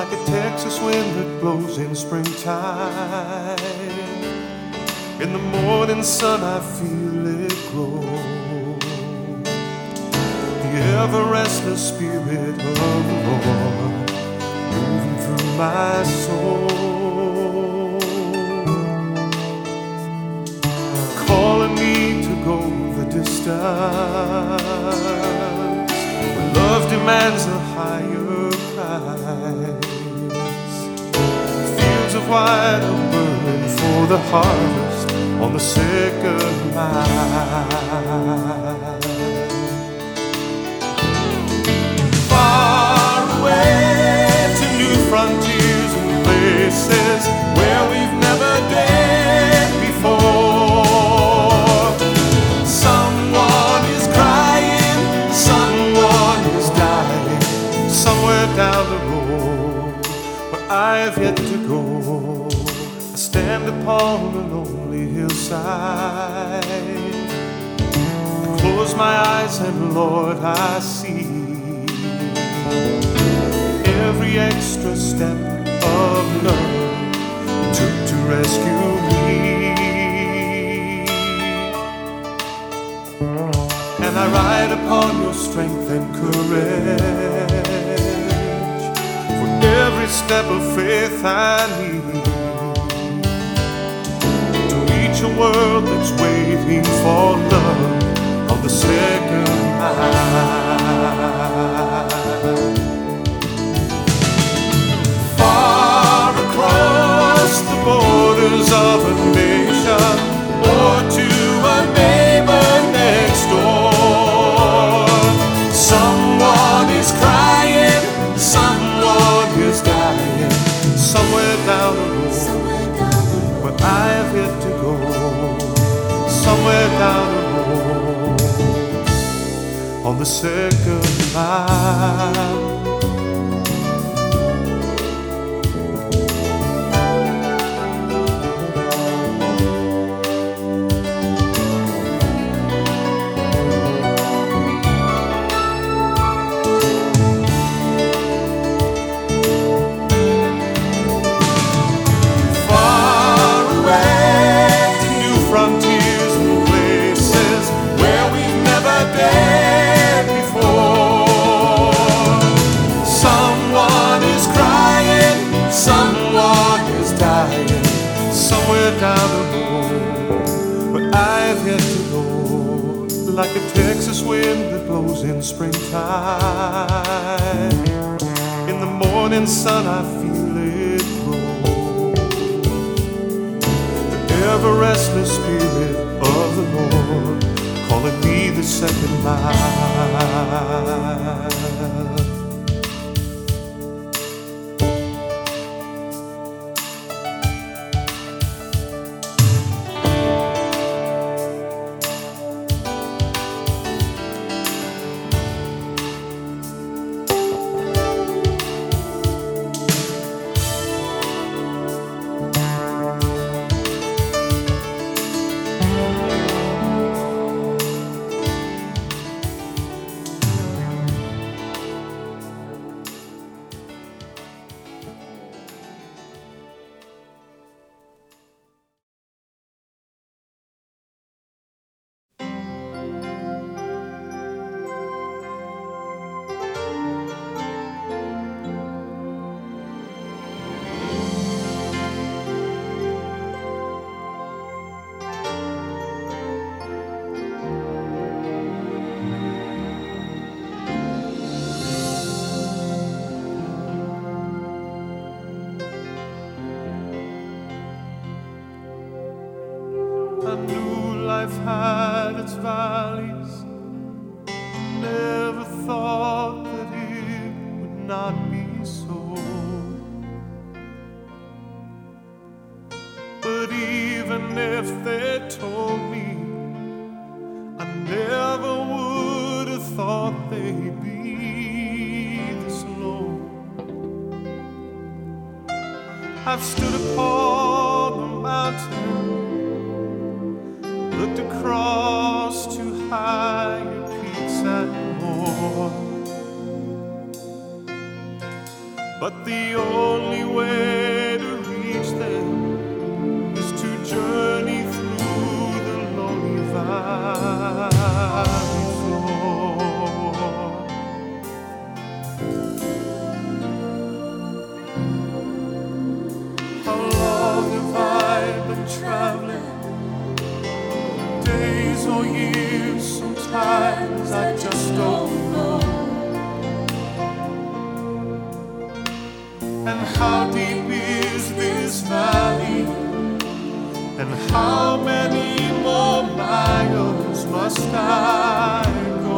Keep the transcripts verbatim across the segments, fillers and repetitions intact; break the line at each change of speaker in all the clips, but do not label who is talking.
like a Texas wind that blows in springtime. In the morning sun I feel it grow, the ever-restless spirit of the Lord moving through my soul, calling me to go the distance where love demands a higher price. Fields of wine are burning for the harvest on the second mile. Far away to new frontiers and places where we've never been before. Someone is crying, someone is dying, somewhere down the road where I have yet to go. I stand upon a lonely hillside, close my eyes and Lord I see every extra step of love you took to rescue me. And I ride upon your strength and courage for every step of faith I need to reach a world that's waiting for love on the second mile. Far across the borders of a nation, or to a neighbor next door, someone is crying, someone is dying, somewhere down the road where I have yet to go, somewhere down the road on the second mile. Down the road where I've yet to go, like a Texas wind that blows in springtime. In the morning sun I feel it grow, the ever-restless spirit of the Lord calling me the second mile. I knew life had its valleys, never thought that it would not be so. But even if they told me, I never would have thought they'd be this low. I've stood upon the mountain, looked across to higher peaks and more, but the only way to reach them is to journey through the lonely valley floor. How long have I been traveling? Days or years, sometimes I just don't know. And how deep is this valley? And how many more miles must I go?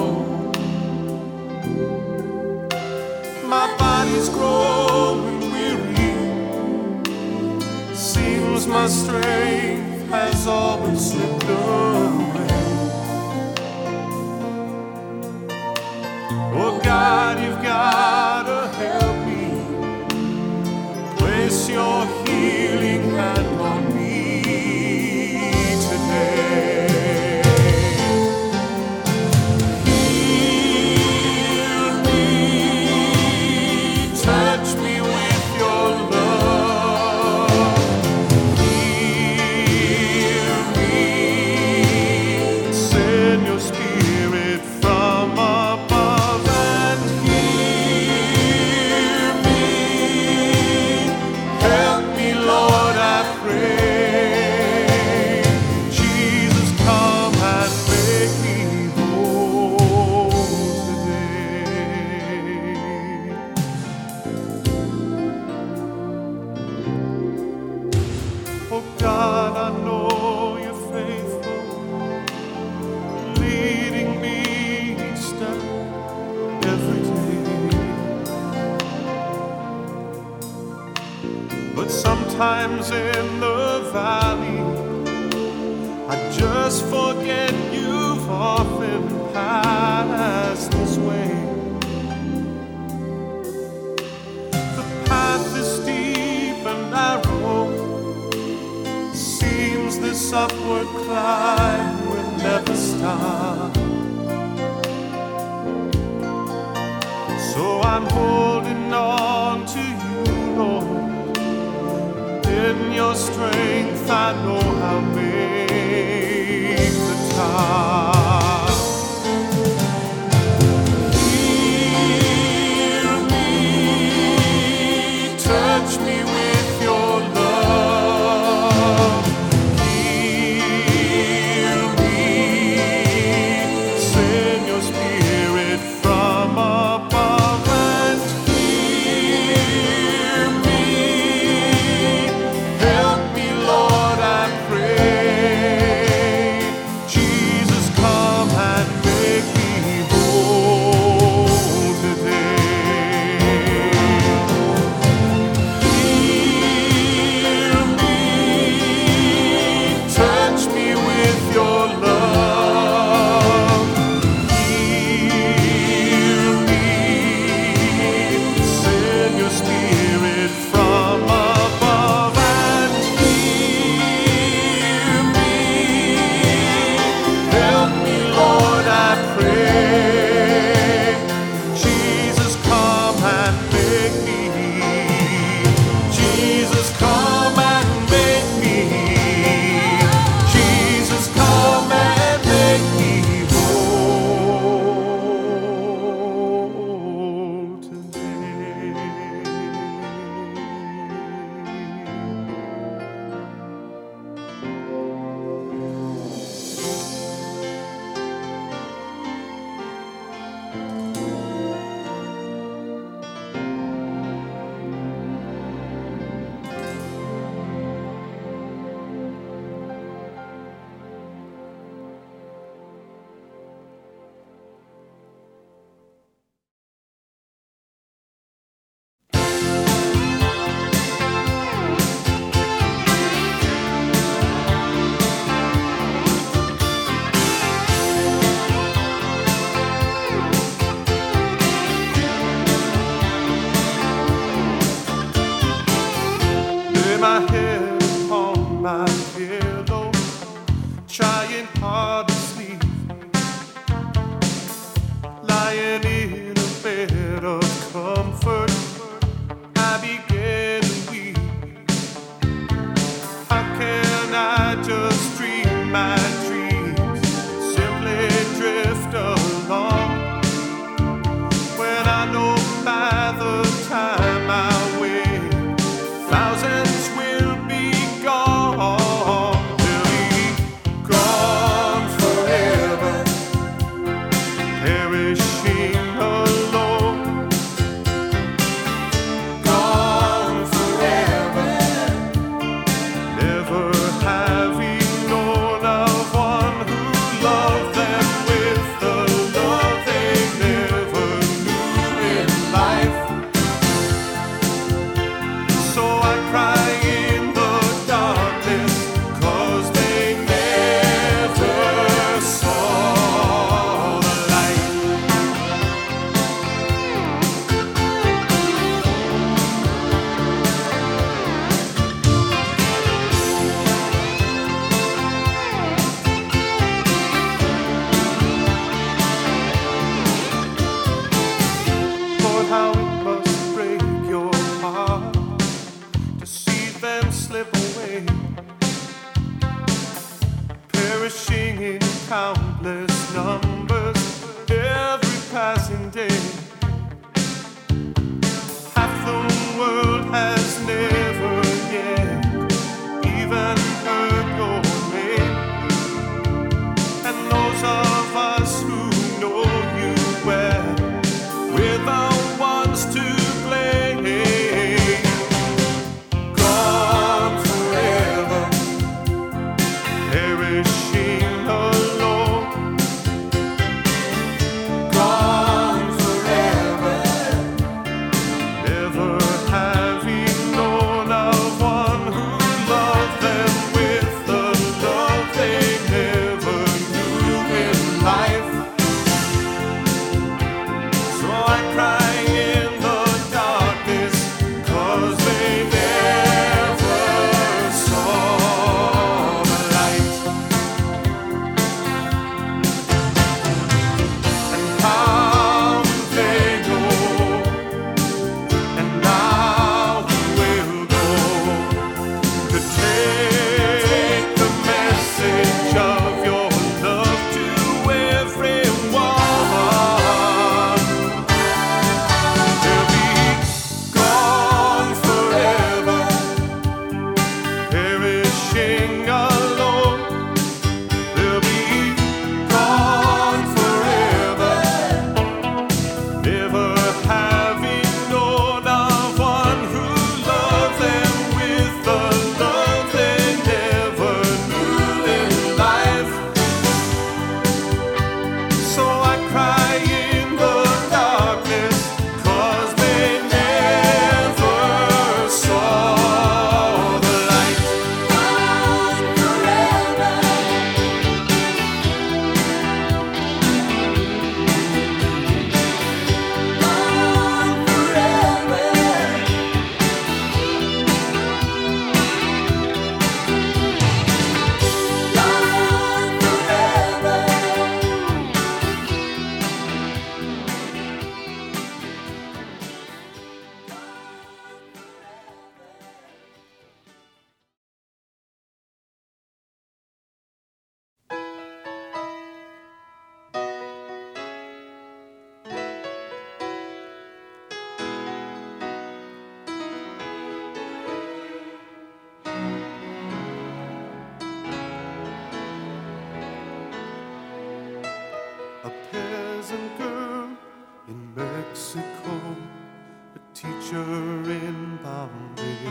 My body's growing weary. Seems my strength has all but slipped away. Oh God, you've gotta help me. Place your healing hand on me today. Heal me, touch me with your love. Heal me, send your spirit from above and heal me. Help me, Lord, I pray. Jesus, come and make me whole today. Oh God, I know you're faithful, leading me each step every day. But sometimes in the valley, I just forget you've often passed this way. The path is steep and narrow. Seems this upward climb will never stop. So I'm holding on to you, Lord. In your strength, I know I'll make the top. Heal me, touch me with your love. Heal me, send your spirit from above and heal me. Help me, Lord, I pray. Jesus, come and make me whole today. Heal me, touch me with your love. Heal me, send your spirit from above and heal me. Help me, Lord, I pray. Jesus, come and make me. Jesus, come and make me. Jesus, come and make me whole today. Lay my head upon my pillow, trying hard to sleep, lying in a bed of comfort, perishing in countless numbers every passing day. Half the world has never yet even heard your name, and those of us who know you well, we're the ones to blame. Gone forever, perishing alone. Gone forever, never having known of one who loved them with the love they never knew in life. So I cry in the darkness, 'cause they never saw the light. And how do they know? And now who will go to take the message of your love to everyone? They'll be gone forever, perishing alone. They'll be gone forever, never having known of one who loved them with the love they never knew in life. So I cry in the darkness, 'cause they never saw the light. Gone forever, gone forever, gone forever. A peasant girl in Mexico, a teacher in Bombay,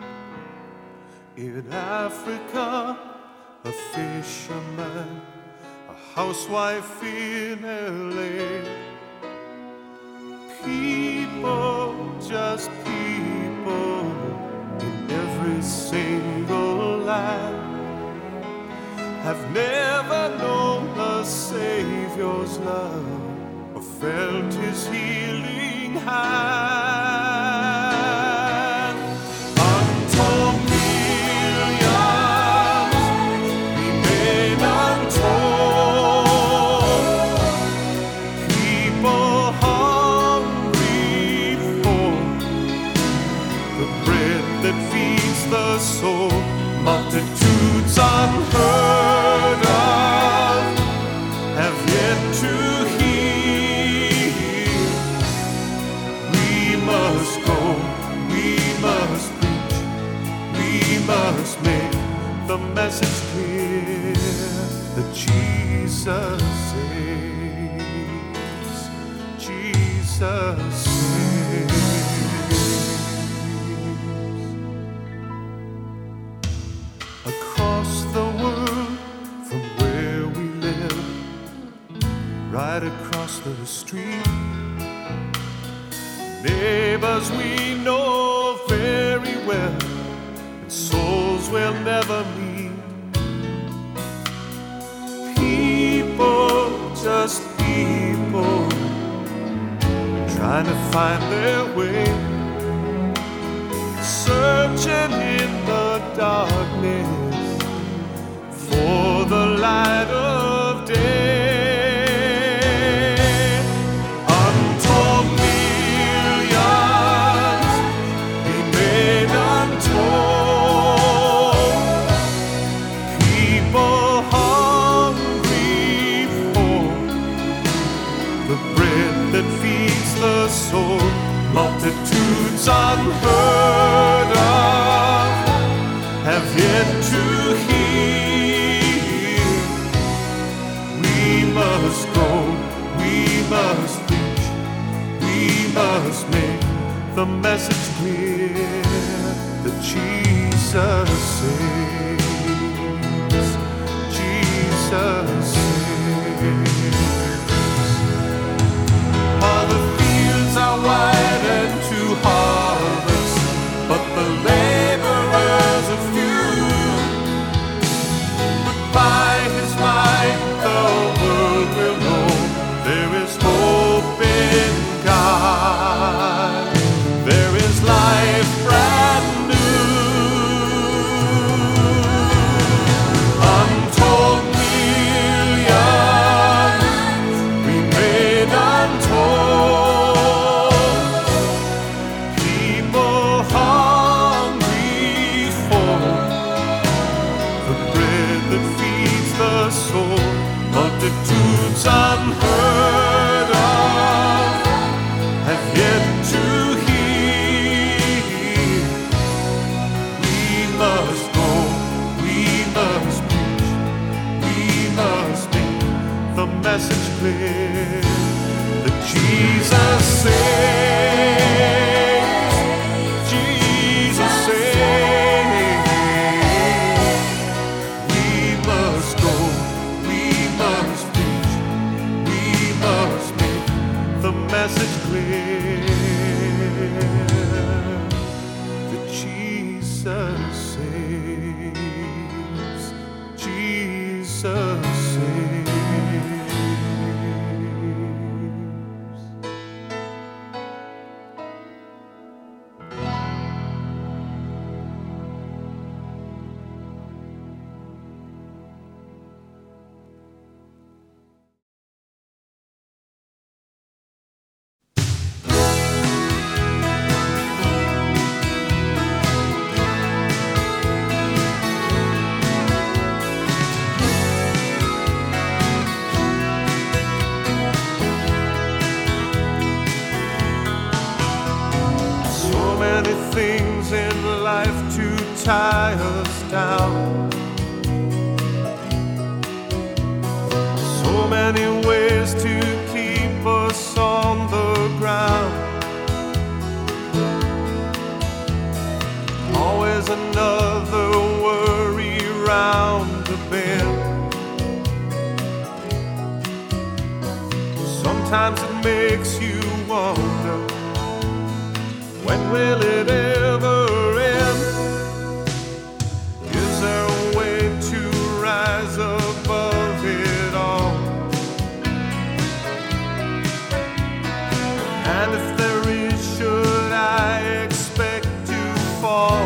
in Africa, a fisherman, a housewife in L A. People, just people, in every single land, have never known the Savior's love or felt His healing hand. Untold millions remain untold, people hungry for the bread that feeds the soul. Multitudes unheard of have yet to hear. We must go, we must preach, we must make the message clear that Jesus saves, Jesus saves. Across the world from where we live, right across the street, neighbors we know very well, and souls we'll never meet. People, just people, trying to find their way, searching in the darkness for the light of day. Untold millions remain untold, people hungry soul, multitudes unheard of have yet to hear. We must go, we must preach, we must make the message clear that Jesus saves, Jesus saves. All the fields are wide and to harvest, but the laborers are few. But by His might the world will know there is hope in God. There is life brand new. Untold millions remain untold. People hungry for the bread that feeds the soul. Multitudes unheard of have yet to hear. We must go, we must preach, we must make the message clear that Jesus saves, Jesus saves. We must go, we must preach, we must make the message clear that Jesus saves, Jesus saves. So many things in life to tie us down. So many ways to keep us on the ground. Always another worry round the bend. Sometimes it makes you wonder, when will it ever end? Is there a way to rise above it all? And if there is, should I expect to fall?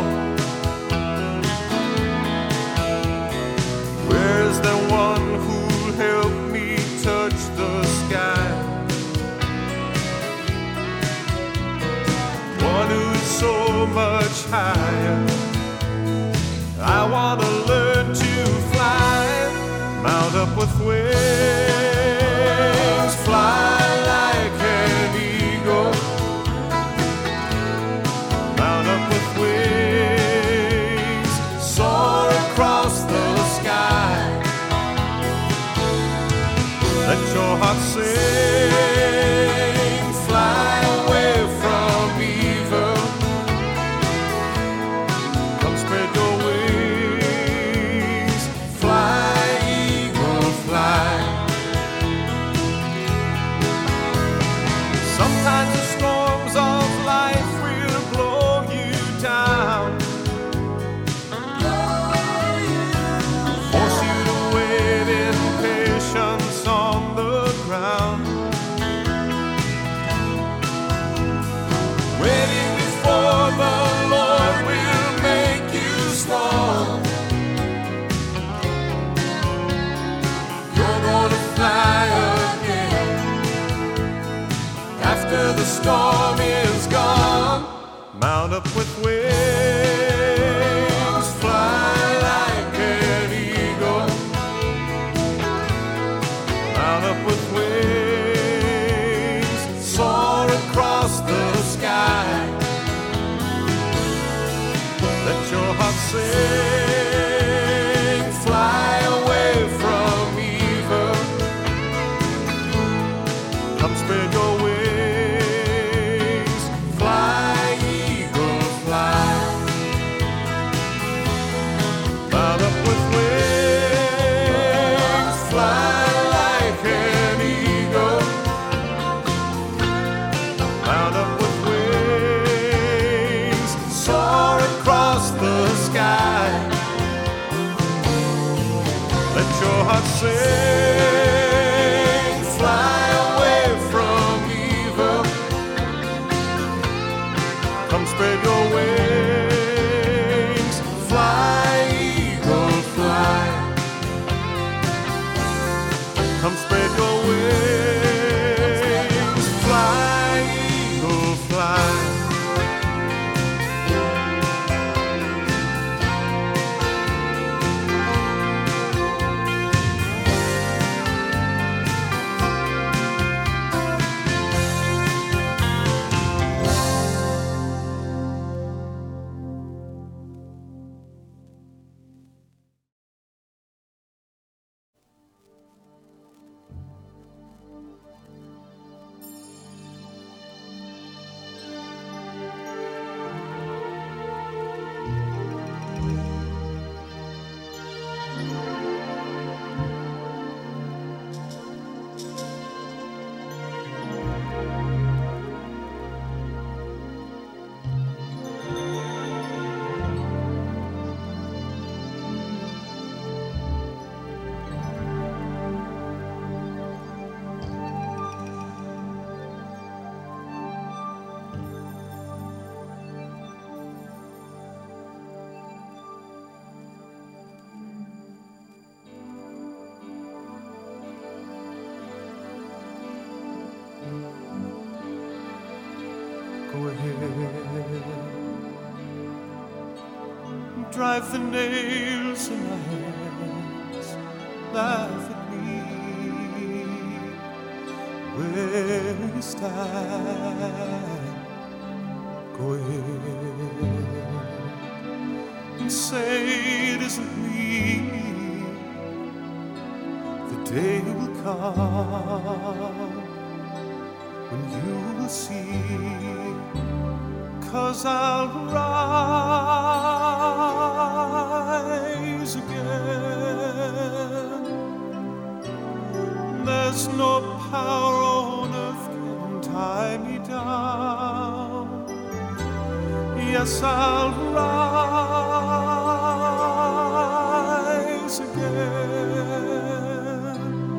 Where is there one who'll help me touch the sky? One who's so much higher. I want to learn to fly, mount up with wings, fly like an eagle. Mount up with wings, soar across the sky. Let your heart sing, fly away from evil. Come spread your wings, fly, eagle, fly. Sometimes the storms of life will blow you down, force you to wait in patience on the ground. Waiting before the Lord will make you strong. You're gonna fly again after the storm is gone. Mount up with wings, fly like an eagle. Mount up with wings, soar across Let your heart sing, fly away from evil. Come spread your wings, fly, eagle, fly. Come spread your wings, fly, eagle, fly. Go ahead, drive the nails in my hands, laugh at me where you stand. Go ahead and say it isn't me. The day will come when you will see, 'cause I'll rise again. There's no power on earth can tie me down. Yes, I'll rise again.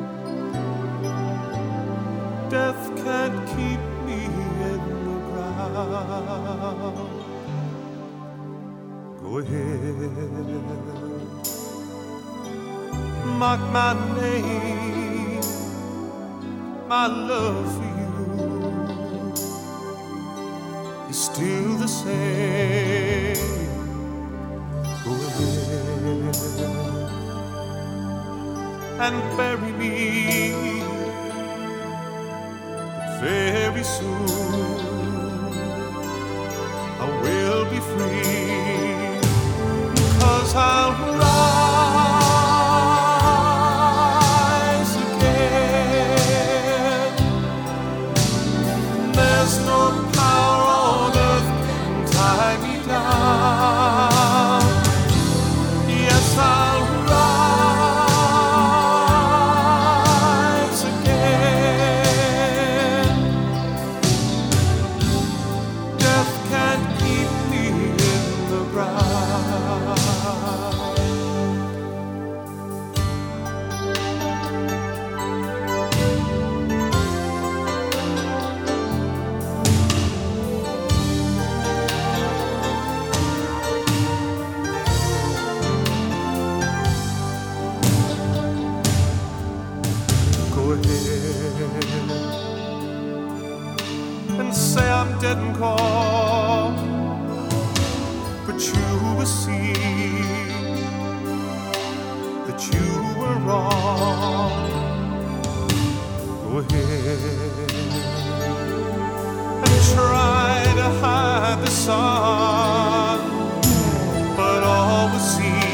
Death can't keep me in the ground. Go ahead, mark my name, my love for you is still the same. Go ahead and bury me. Very soon I will be free, 'cause I'll rise again. There's no power on earth can tie me down. Yes, I'll rise again. Death can't keep me in the ground. Go ahead and say I'm dead and gone, but you will see that you were wrong. Go ahead and try to hide the sun, but all will see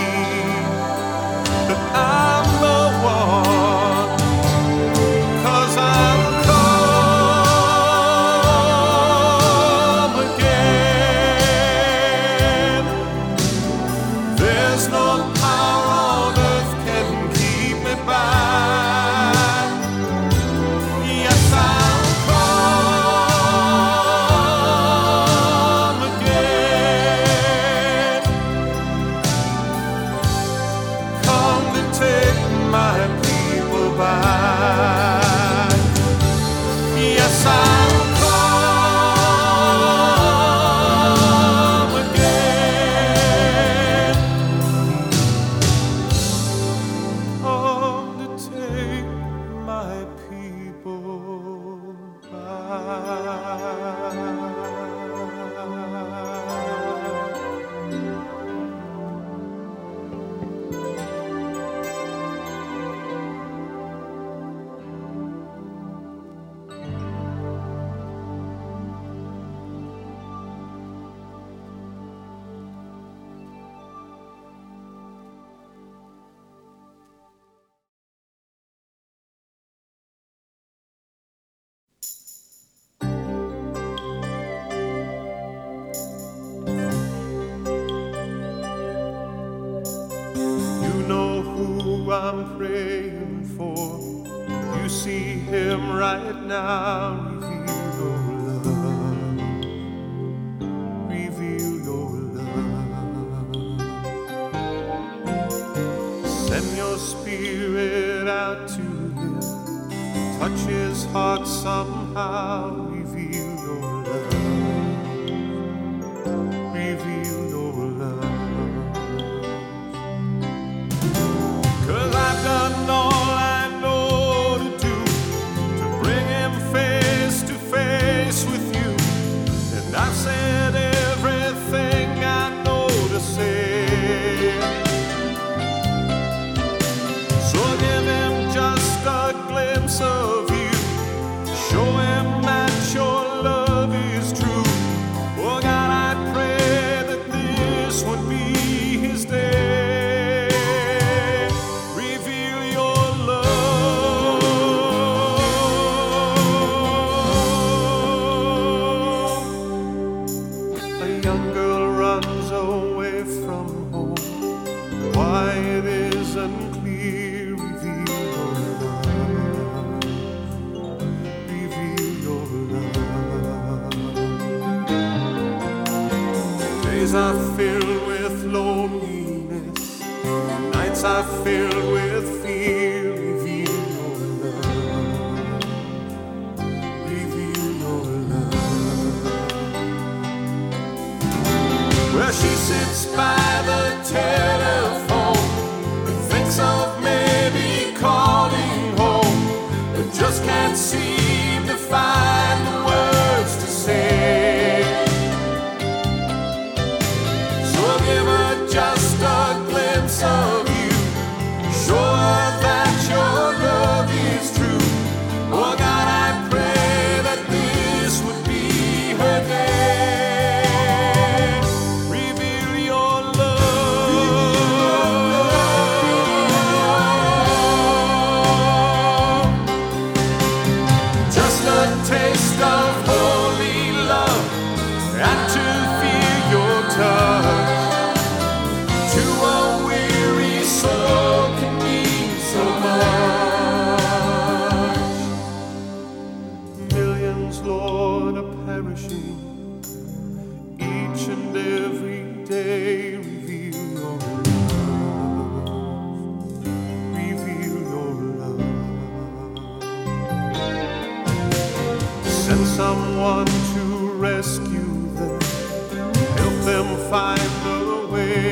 that I'm the one, 'cause I'm come again. There's no power on earth can keep me back. Yes, I'll come again. my people back. Yes, I'll come again. Oh, to take my people back. I'm praying for. You see him right now. Reveal your love. Reveal your love. Send your spirit out to him. Touch his heart somehow. Reveal your love. Reveal your love. Cause I've done all I know to do to bring him face to face with you. And I've said everything I know to say. So give him just a glimpse of you. Show him that your love is true. Oh God, I pray that this would be his day. Days are filled with loneliness, nights are filled with fear. Reveal your love, reveal your love. Where she sits by the telephone and thinks of maybe calling home, but just can't seem to find the words to say. Give her just a glimpse of you. Show her that your love is true. Oh God, I pray that this would be her day. Reveal your love. Just a taste of holy love, and to feel your touch. To a weary soul can mean so much. Millions, Lord, are perishing each and every day. Reveal your love. Reveal your love. Send someone to rescue them. Help them find the way.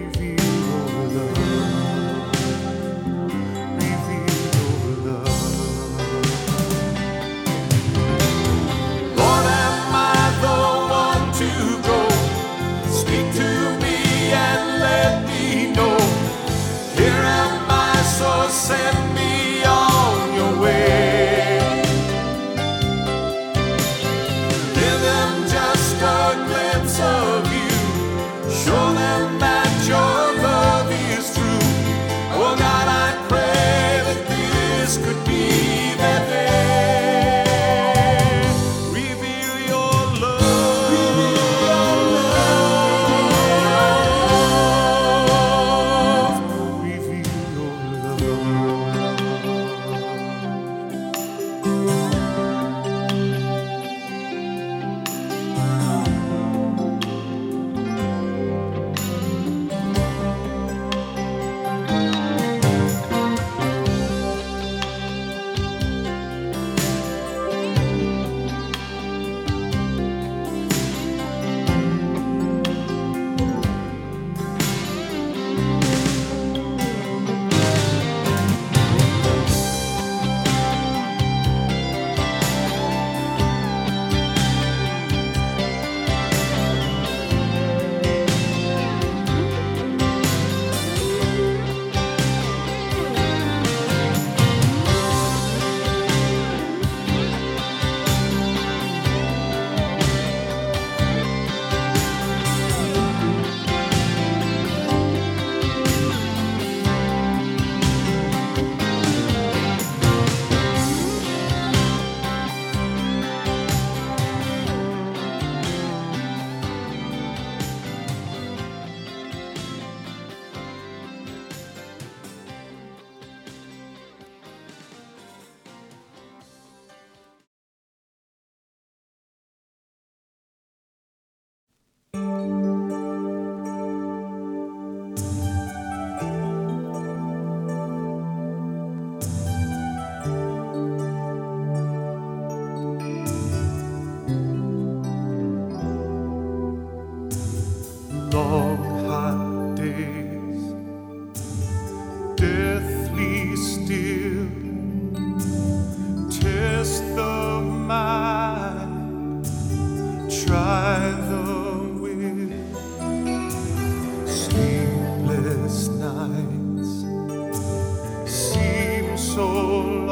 Send me on your way. Give them just a glimpse of you. Show them that your love is true. Oh God, I pray that this could be the day. Reveal your love. Reveal your love. Reveal your love.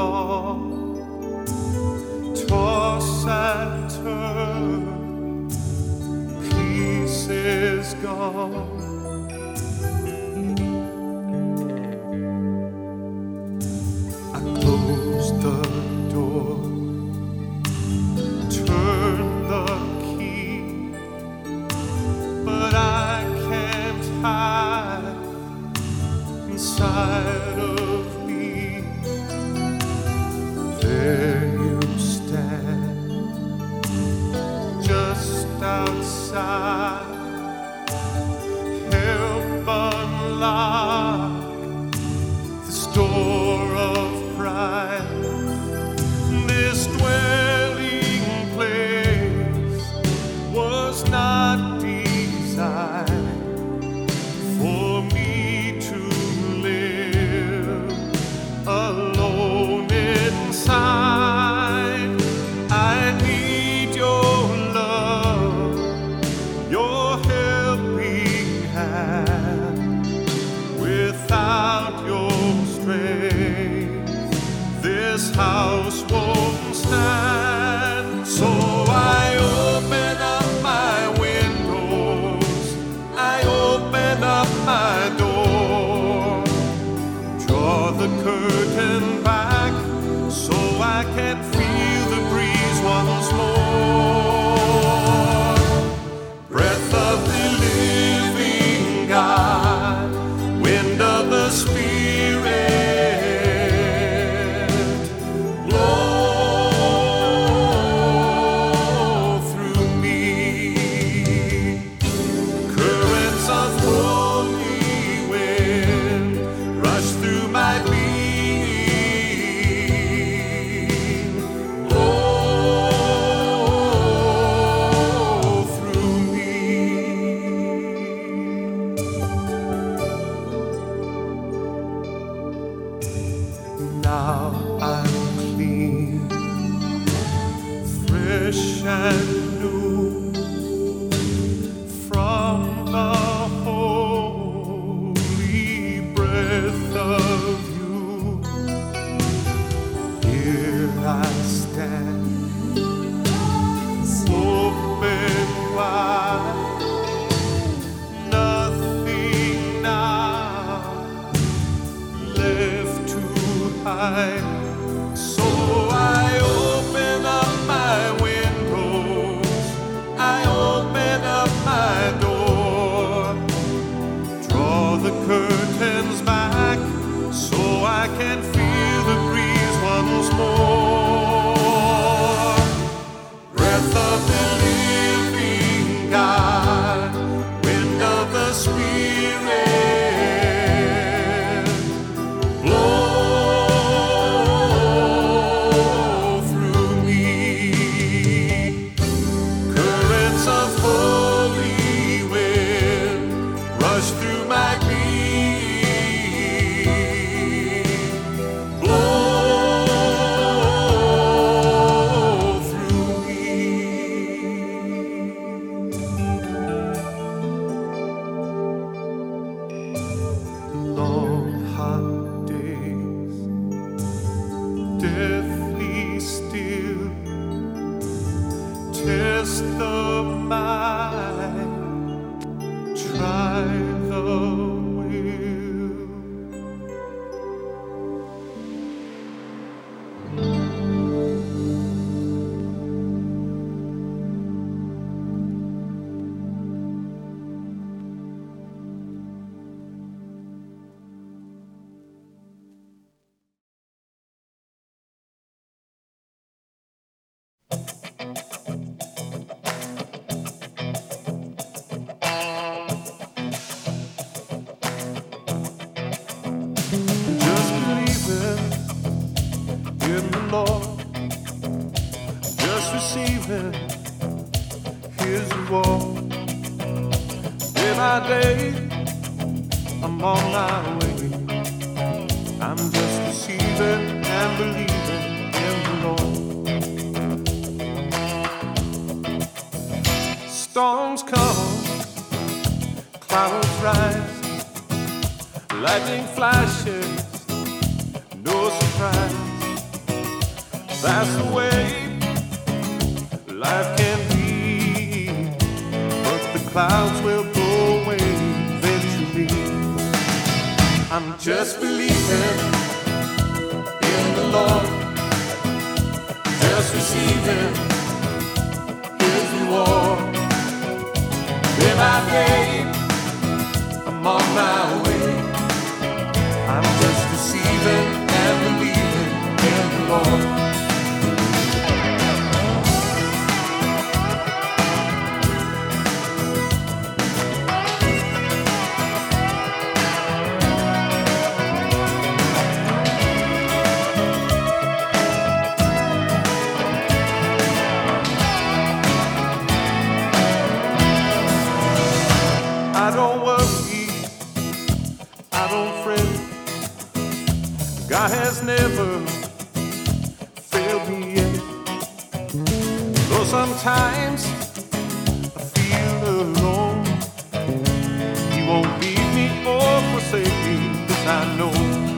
along, toss and turn, pieces gone. I close the door, turn the key, but I can't hide inside of me. There you stand, just outside. Help unlock this door of pride. This dwelling place was not designed for me to live alone inside. I need your love, your helping hand. Without your strength, this house won't stand. So I open up my windows, I open up my door, draw the curtain back so I can feel the breeze once more. Breath of the living God, wind of the Spirit, blow through me. Currents of holy wind rush through my being, blow through me. Now I'm clean, fresh and new from the holy breath of you. Here I stand, open wide, nothing now left to hide. So I open up my windows, I open up my door, draw the curtains back so I can feel the breeze once more. Breath of the living God, wind of the Spirit, blow through me. Currents of holy wind rush through my being, blow through me. Long hot days, deathly still, test the mind, try the will. Just believing in the Lord, just receiving His reward. Day by day, I'm on my way. I'm just receiving and believing in the Lord. Storms come, clouds rise, lightning flashes, no surprise. That's the way life can be, but the clouds will go away eventually. I'm just believing in the Lord, just receiving His reward. Day by day, I'm on my way. I'm just receiving and believing in the Lord. I don't worry, I don't fret. God has never failed me yet. Though sometimes I feel alone, He won't leave me or forsake me, this I know.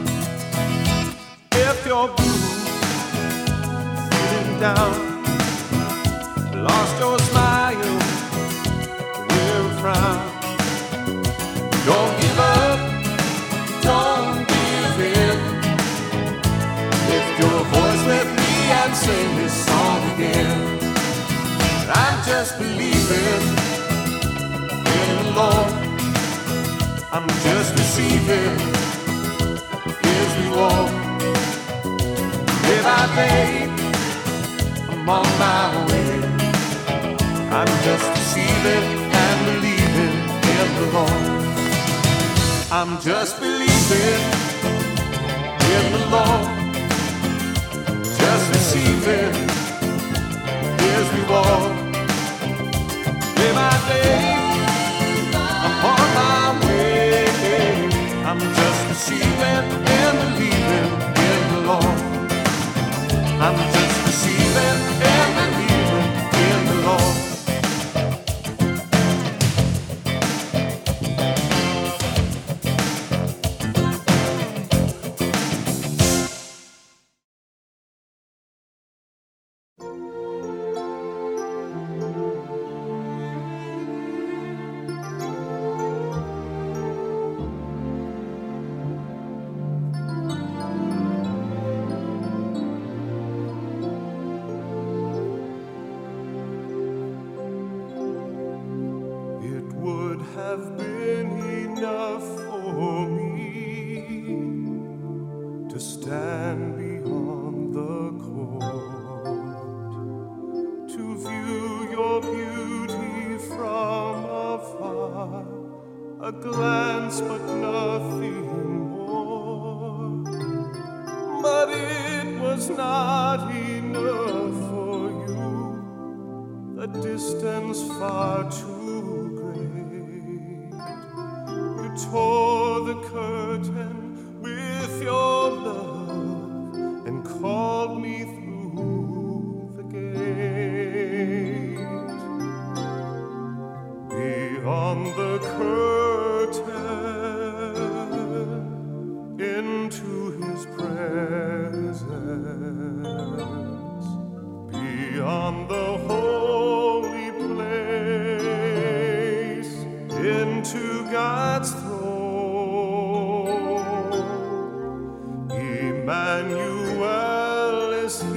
If you're blue, feeling down, lost your smile, wear a frown, don't give up, don't give in. Lift your voice with me and sing this song again. I'm just believing in the Lord. I'm just receiving His reward. Day by day, I'm on my way. I'm just receiving and believing in the Lord. I'm just believing in the Lord, just receiving His reward. Day by day, I'm on my way. I'm just receiving and believing in the Lord. I'm just receiving and believing in the Lord. Have been enough for me to stand beyond the court, to view your beauty from afar, a glance but nothing more. But it was not enough for you, the distance far too great. You tore the curtain with your love and called me through the gate. Beyond the curtain, into His presence. Beyond the holy place, into God's throne. Emmanuel is